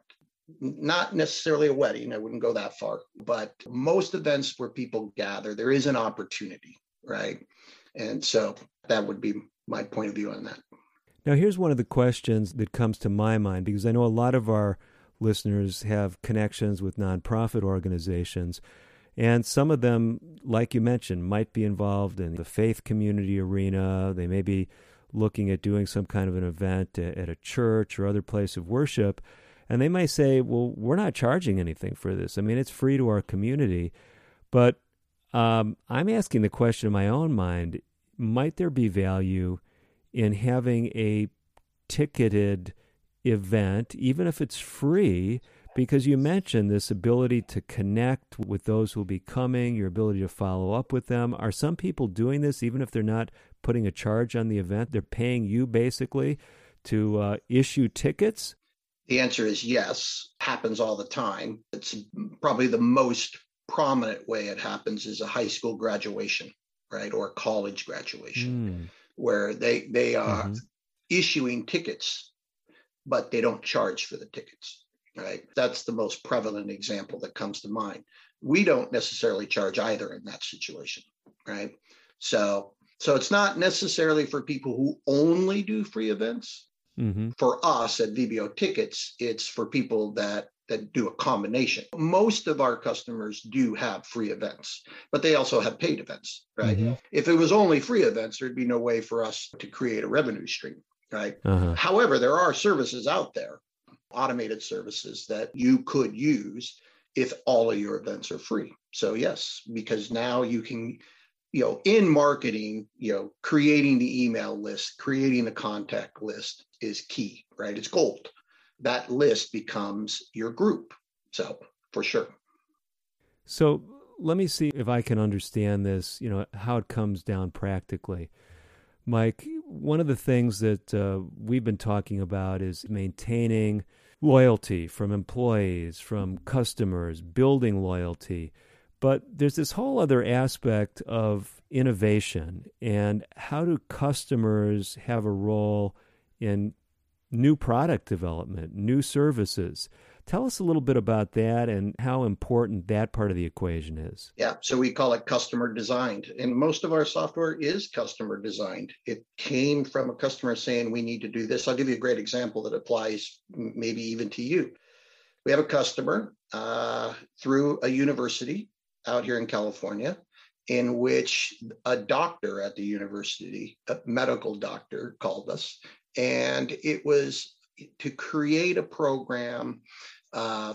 not necessarily a wedding, I wouldn't go that far, but most events where people gather, there is an opportunity, right? And so that would be my point of view on that. Now, here's one of the questions that comes to my mind, because I know a lot of our listeners have connections with nonprofit organizations, and some of them, like you mentioned, might be involved in the faith community arena. They may be looking at doing some kind of an event at a church or other place of worship, and they might say, well, we're not charging anything for this. I mean, it's free to our community. But um, I'm asking the question in my own mind, might there be value in having a ticketed event, even if it's free, because you mentioned this ability to connect with those who will be coming, your ability to follow up with them. Are some people doing this even if they're not putting a charge on the event? They're paying you basically to uh, issue tickets? The answer is yes. Happens all the time. It's probably the most prominent way it happens is a high school graduation, right, or a college graduation, mm. where they they are mm-hmm. issuing tickets, but they don't charge for the tickets, right? That's the most prevalent example that comes to mind. We don't necessarily charge either in that situation, right? So, so it's not necessarily for people who only do free events. Mm-hmm. For us at V B O Tickets, it's for people that that do a combination. Most of our customers do have free events, but they also have paid events, right? Mm-hmm. If it was only free events, there'd be no way for us to create a revenue stream, right? Uh-huh. However, there are services out there, automated services that you could use if all of your events are free. So yes, because now you can, you know, in marketing, you know, creating the email list, creating the contact list is key, right? It's gold. That list becomes your group. So for sure. So let me see if I can understand this, you know, how it comes down practically. Mike, one of the things that uh, we've been talking about is maintaining loyalty from employees, from customers, building loyalty. But there's this whole other aspect of innovation, and how do customers have a role in new product development, new services? Tell us a little bit about that and how important that part of the equation is. Yeah, so we call it customer designed, and most of our software is customer designed. It came from a customer saying, we need to do this. I'll give you a great example that applies maybe even to you. We have a customer uh, through a university out here in California, in which a doctor at the university, a medical doctor, called us. And it was to create a program uh,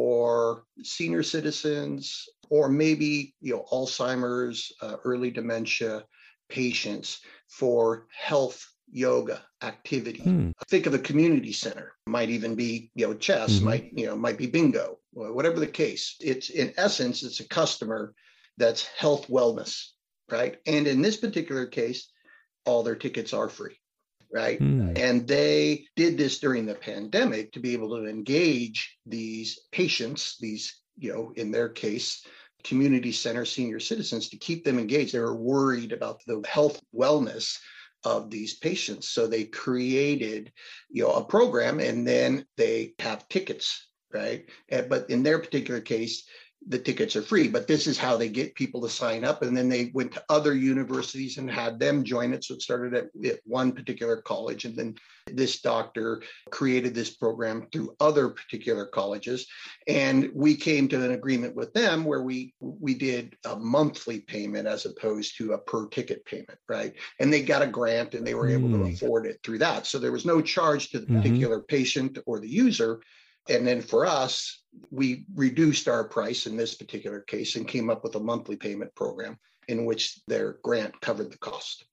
for senior citizens, or maybe, you know, Alzheimer's, uh, early dementia patients, for health yoga activity. Hmm. Think of a community center. Might even be, you know, chess, mm-hmm. might, you know, might be bingo, whatever the case. It's, in essence, it's a customer that's health wellness, right? And in this particular case, all their tickets are free, right? Mm. And they did this during the pandemic to be able to engage these patients, these, you know, in their case, community center senior citizens, to keep them engaged. They were worried about the health wellness of these patients. So they created, you know, a program, and then they have tickets, right? And, but in their particular case, the tickets are free, but this is how they get people to sign up. And then they went to other universities and had them join it. So it started at, at one particular college. And then this doctor created this program through other particular colleges. And we came to an agreement with them where we, we did a monthly payment as opposed to a per ticket payment, right? And they got a grant and they were able mm. to afford it through that. So there was no charge to the mm-hmm. particular patient or the user. And then for us, we reduced our price in this particular case and came up with a monthly payment program in which their grant covered the cost.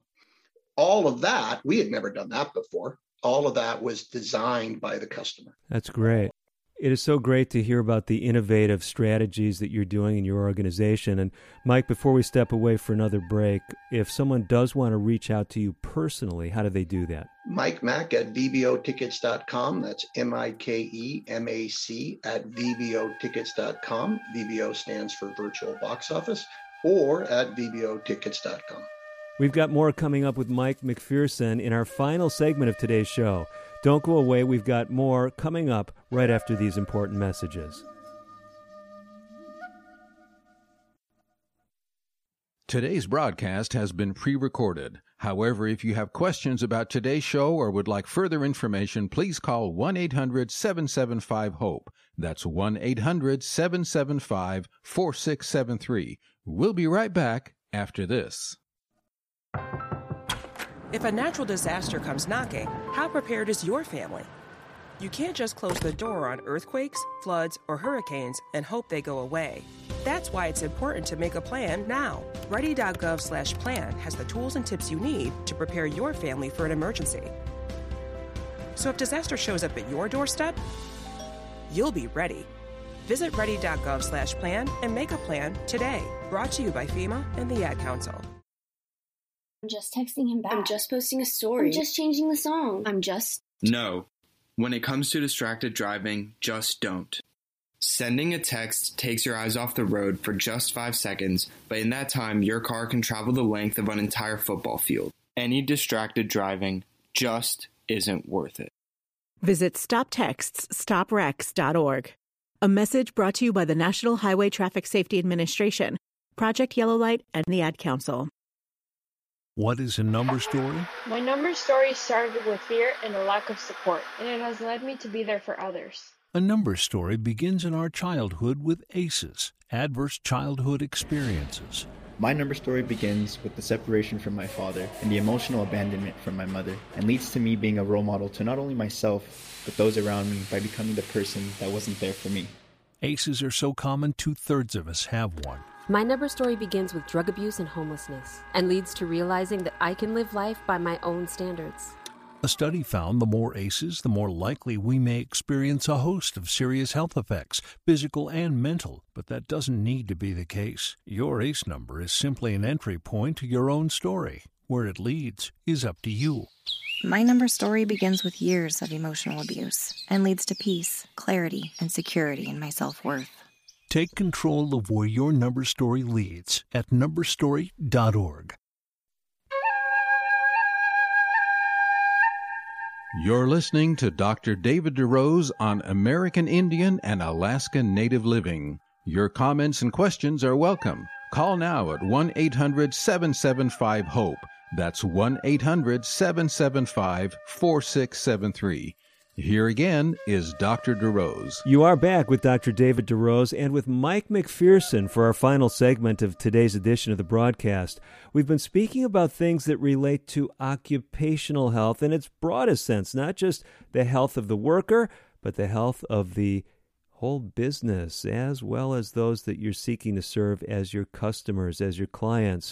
All of that, we had never done that before. All of that was designed by the customer. That's great. It is so great to hear about the innovative strategies that you're doing in your organization. And Mike, before we step away for another break, if someone does want to reach out to you personally, how do they do that? Mike Mack at V B O tickets dot com. That's M I K E M A C at V B O tickets dot com. V B O stands for Virtual Box Office, or at V B O tickets dot com. We've got more coming up with Mike McPherson in our final segment of today's show. Don't go away. We've got more coming up right after these important messages. Today's broadcast has been pre-recorded. However, if you have questions about today's show or would like further information, please call one eight hundred seven seven five HOPE. That's one eight hundred seven seven five four six seven three. We'll be right back after this. If a natural disaster comes knocking, how prepared is your family? You can't just close the door on earthquakes, floods, or hurricanes and hope they go away. That's why it's important to make a plan now. Ready.gov slash plan has the tools and tips you need to prepare your family for an emergency. So if disaster shows up at your doorstep, you'll be ready. Visit ready.gov slash plan and make a plan today. Brought to you by FEMA and the Ad Council. I'm just texting him back. I'm just posting a story. I'm just changing the song. I'm just... No. When it comes to distracted driving, just don't. Sending a text takes your eyes off the road for just five seconds, but in that time, your car can travel the length of an entire football field. Any distracted driving just isn't worth it. Visit stop texts stop wrecks dot org. A message brought to you by the National Highway Traffic Safety Administration, Project Yellow Light, and the Ad Council. What is a number story? My number story started with fear and a lack of support, and it has led me to be there for others. A number story begins in our childhood with A C Es, adverse childhood experiences. My number story begins with the separation from my father and the emotional abandonment from my mother, and leads to me being a role model to not only myself, but those around me by becoming the person that wasn't there for me. A C Es are so common, two-thirds of us have one. My number story begins with drug abuse and homelessness, and leads to realizing that I can live life by my own standards. A study found the more A C Es, the more likely we may experience a host of serious health effects, physical and mental, but that doesn't need to be the case. Your A C E number is simply an entry point to your own story. Where it leads is up to you. My number story begins with years of emotional abuse and leads to peace, clarity, and security in my self-worth. Take control of where your number story leads at number story dot org. You're listening to Doctor David DeRose on American Indian and Alaska Native Living. Your comments and questions are welcome. Call now at one eight hundred seven seven five HOPE. That's one eight hundred seven seven five four six seven three. Here again is Doctor DeRose. You are back with Doctor David DeRose and with Mike McPherson for our final segment of today's edition of the broadcast. We've been speaking about things that relate to occupational health in its broadest sense, not just the health of the worker, but the health of the whole business, as well as those that you're seeking to serve as your customers, as your clients.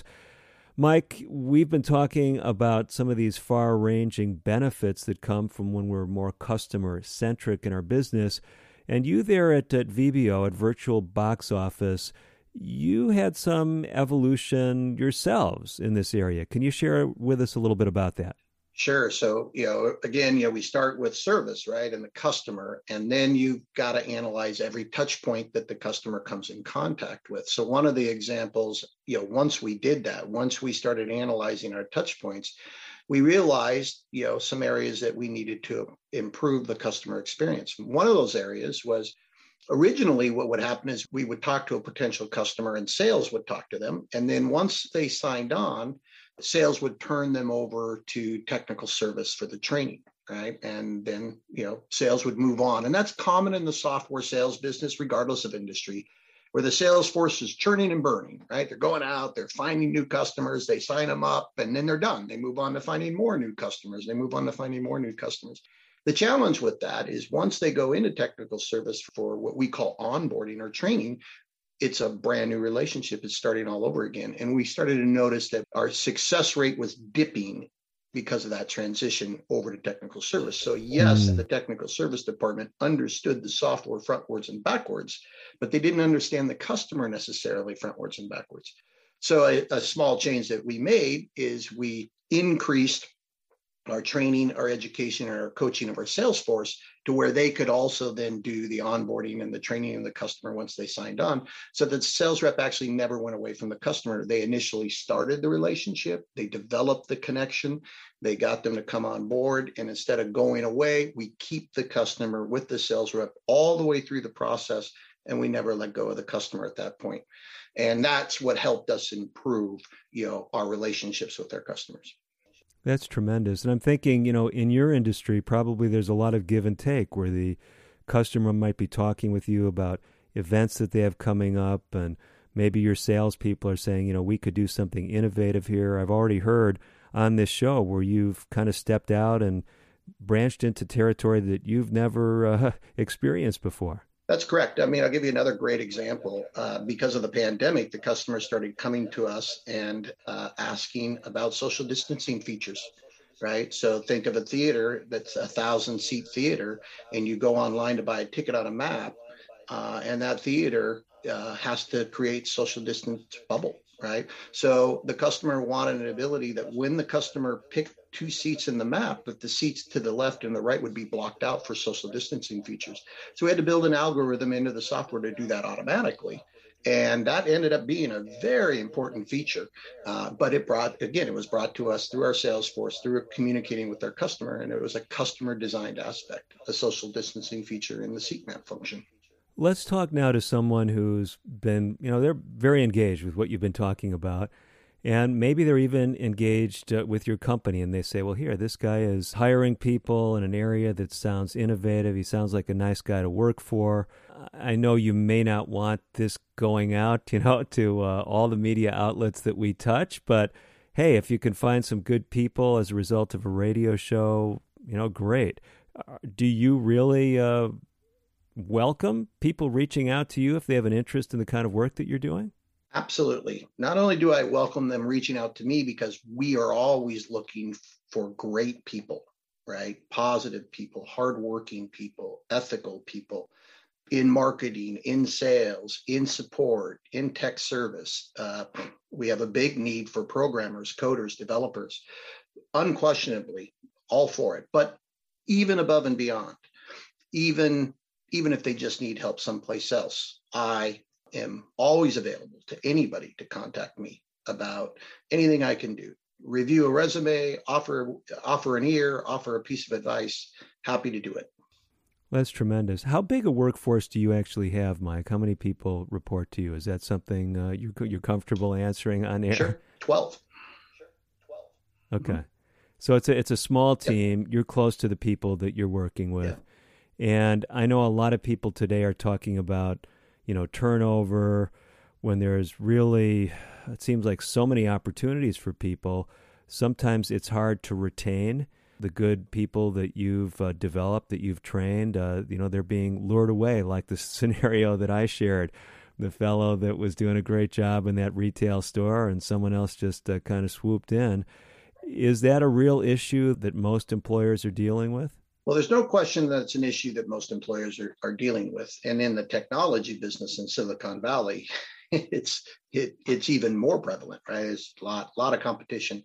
Mike, we've been talking about some of these far-ranging benefits that come from when we're more customer-centric in our business. And you there at, at V B O, at Virtual Box Office, you had some evolution yourselves in this area. Can you share with us a little bit about that? Sure. So, you know, again, you know, we start with service, right, and the customer, and then you've got to analyze every touch point that the customer comes in contact with. So one of the examples, you know, once we did that, once we started analyzing our touch points, we realized, you know, some areas that we needed to improve the customer experience. One of those areas was originally what would happen is we would talk to a potential customer and sales would talk to them. And then once they signed on, sales would turn them over to technical service for the training, right? And then, you know, sales would move on. And that's common in the software sales business, regardless of industry, where the sales force is churning and burning, right? They're going out, they're finding new customers, they sign them up, and then they're done. They move on to finding more new customers. They move on to finding more new customers. The challenge with that is once they go into technical service for what we call onboarding or training, it's a brand new relationship. It's starting all over again. And we started to notice that our success rate was dipping because of that transition over to technical service. So yes, mm. the technical service department understood the software frontwards and backwards, but they didn't understand the customer necessarily frontwards and backwards. So a, a small change that we made is we increased our training, our education, and our coaching of our sales force to where they could also then do the onboarding and the training of the customer once they signed on. So that the sales rep actually never went away from the customer. They initially started the relationship, they developed the connection, they got them to come on board. And instead of going away, we keep the customer with the sales rep all the way through the process. And we never let go of the customer at that point. And that's what helped us improve, you know, our relationships with our customers. That's tremendous. And I'm thinking, you know, in your industry, probably there's a lot of give and take where the customer might be talking with you about events that they have coming up, and maybe your salespeople are saying, you know, we could do something innovative here. I've already heard on this show where you've kind of stepped out and branched into territory that you've never uh, experienced before. That's correct. I mean, I'll give you another great example. Uh, because of the pandemic, the customers started coming to us and uh, asking about social distancing features, right? So think of a theater that's a thousand seat theater, and you go online to buy a ticket on a map, uh, and that theater uh, has to create social distance bubble, right? So the customer wanted an ability that when the customer picked two seats in the map, that the seats to the left and the right would be blocked out for social distancing features. So we had to build an algorithm into the software to do that automatically. And that ended up being a very important feature. Uh, but it brought, again, it was brought to us through our sales force, through communicating with our customer. And it was a customer designed aspect, a social distancing feature in the seat map function. Let's talk now to someone who's been, you know, they're very engaged with what you've been talking about. And maybe they're even engaged uh, with your company, and they say, well, here, this guy is hiring people in an area that sounds innovative. He sounds like a nice guy to work for. I know you may not want this going out, you know, to uh, all the media outlets that we touch, but hey, if you can find some good people as a result of a radio show, you know, great. Uh, do you really uh, welcome people reaching out to you if they have an interest in the kind of work that you're doing? Absolutely. Not only do I welcome them reaching out to me, because we are always looking for great people, right? Positive people, hardworking people, ethical people in marketing, in sales, in support, in tech service. Uh, we have a big need for programmers, coders, developers, unquestionably, all for it. But even above and beyond, even, even if they just need help someplace else, I am always available to anybody to contact me about anything I can do. Review a resume, offer offer an ear, offer a piece of advice. Happy to do it. That's tremendous. How big a workforce do you actually have, Mike? How many people report to you? Is that something uh, you, you're comfortable answering on air? Sure, twelve. Okay. Mm-hmm. So it's a, it's a small team. Yep. You're close to the people that you're working with. Yep. And I know a lot of people today are talking about, you know, turnover, when there's really, it seems like so many opportunities for people. Sometimes it's hard to retain the good people that you've uh, developed, that you've trained. Uh, you know, they're being lured away, like the scenario that I shared. The fellow that was doing a great job in that retail store and someone else just uh, kind of swooped in. Is that a real issue that most employers are dealing with? Well, there's no question that it's an issue that most employers are, are dealing with. And in the technology business in Silicon Valley, it's it, it's even more prevalent, right? There's a lot, lot of competition.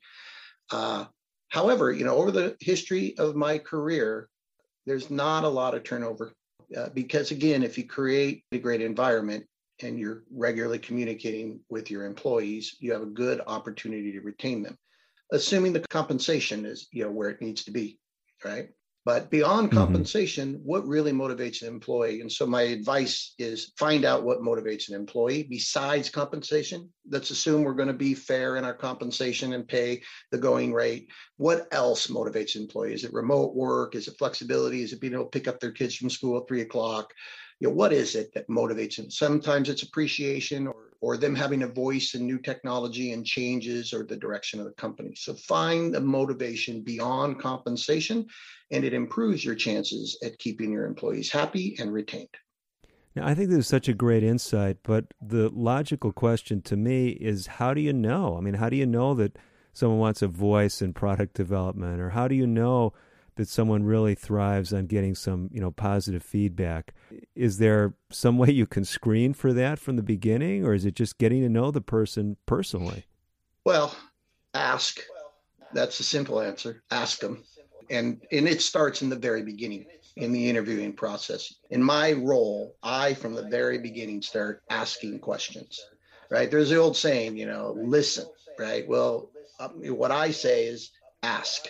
Uh, however, you know, over the history of my career, there's not a lot of turnover uh, because, again, if you create a great environment and you're regularly communicating with your employees, you have a good opportunity to retain them, assuming the compensation is, you know, where it needs to be, right? But beyond compensation, mm-hmm. what really motivates an employee? And so my advice is find out what motivates an employee besides compensation. Let's assume we're going to be fair in our compensation and pay the going rate. What else motivates an employee? Is it remote work? Is it flexibility? Is it being able to pick up their kids from school at three o'clock? You know, what is it that motivates them? Sometimes it's appreciation or or them having a voice in new technology and changes or the direction of the company. So find the motivation beyond compensation, and it improves your chances at keeping your employees happy and retained. Now, I think this is such a great insight, but the logical question to me is, how do you know? I mean, how do you know that someone wants a voice in product development, or how do you know that someone really thrives on getting some, you know, positive feedback? Is there some way you can screen for that from the beginning, or is it just getting to know the person personally? Well, ask. That's the simple answer. Ask them. And, and it starts in the very beginning, in the interviewing process. In my role, I, from the very beginning, start asking questions, right? There's the old saying, you know, listen, right? Well, um, what I say is ask,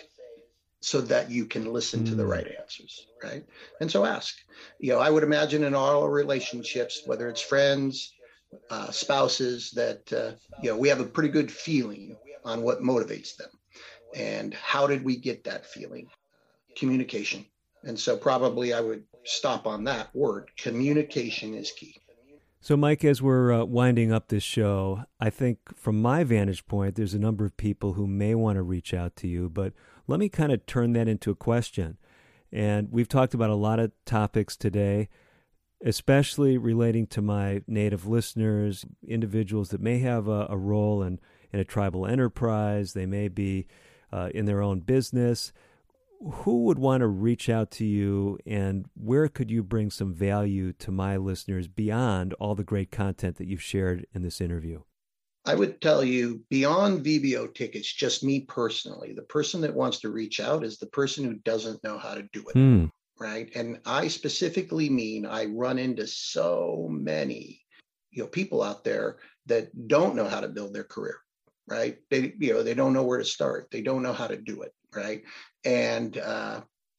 so that you can listen to the right answers, right? And so ask. You know, I would imagine in all relationships, whether it's friends, uh, spouses, that, uh, you know, we have a pretty good feeling on what motivates them. And how did we get that feeling? Communication. And so probably I would stop on that word. Communication is key. So, Mike, as we're uh, winding up this show, I think from my vantage point, there's a number of people who may want to reach out to you, but let me kind of turn that into a question. And we've talked about a lot of topics today, especially relating to my native listeners, individuals that may have a, a role in, in a tribal enterprise, they may be uh, in their own business. Who would want to reach out to you, and where could you bring some value to my listeners beyond all the great content that you've shared in this interview? I would tell you, beyond V B O tickets, just me personally, the person that wants to reach out is the person who doesn't know how to do it, hmm. right? And I specifically mean I run into so many, you know, people out there that don't know how to build their career, right? They, you know, they don't know where to start. They don't know how to do it, right? And uh,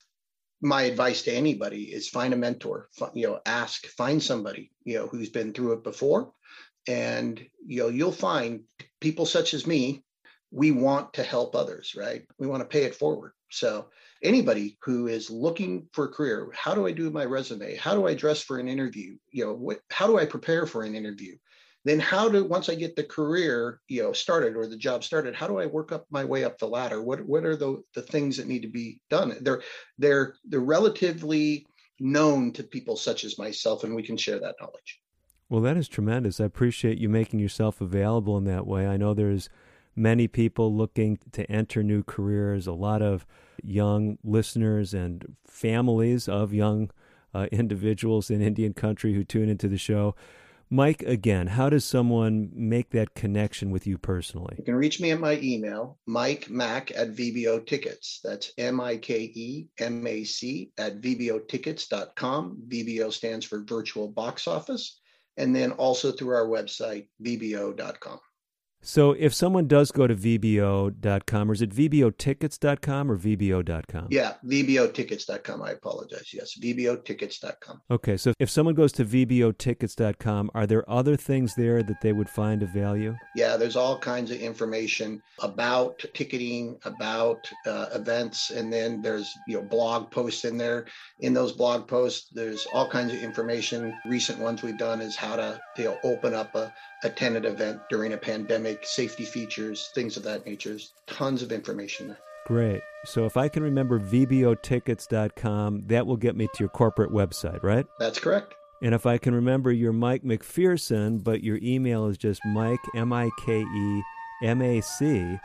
my advice to anybody is find a mentor, you know, ask, find somebody, you know, who's been through it before. And, you know, you'll find people such as me, we want to help others, right? We want to pay it forward. So anybody who is looking for a career, how do I do my resume? How do I dress for an interview? You know, what, how do I prepare for an interview? Then how do, once I get the career, you know, started or the job started, how do I work up my way up the ladder? What what are the, the things that need to be done? They're they're they're relatively known to people such as myself, and we can share that knowledge. Well, that is tremendous. I appreciate you making yourself available in that way. I know there's many people looking to enter new careers, a lot of young listeners and families of young uh, individuals in Indian country who tune into the show. Mike, again, how does someone make that connection with you personally? You can reach me at my email, Mike Mack at V B O Tickets. That's M I K E M A C at V B O tickets dot com. V B O stands for Virtual Box Office. And then also through our website, V B O dot com. So if someone does go to V B O dot com, or is it V B O tickets dot com or V B O dot com? Yeah, V B O tickets dot com. I apologize. Yes, V B O tickets dot com. Okay, so if someone goes to V B O tickets dot com, are there other things there that they would find of value? Yeah, there's all kinds of information about ticketing, about uh, events, and then there's, you know, blog posts in there. In those blog posts, there's all kinds of information. Recent ones we've done is how to, you know, open up a attend an event during a pandemic, safety features, things of that nature. There's tons of information there. Great. So if I can remember V B O tickets dot com, that will get me to your corporate website, right? That's correct. And if I can remember, you're Mike McPherson, but your email is just Mike, M I K E M A C,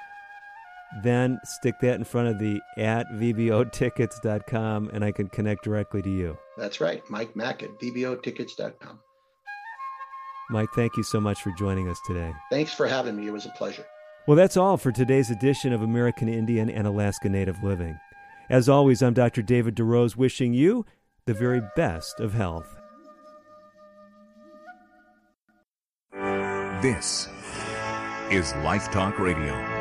then stick that in front of the at V B O tickets dot com, and I can connect directly to you. That's right. Mike Mack at V B O tickets dot com. Mike, thank you so much for joining us today. Thanks for having me. It was a pleasure. Well, that's all for today's edition of American Indian and Alaska Native Living. As always, I'm Doctor David DeRose, wishing you the very best of health. This is Life Talk Radio.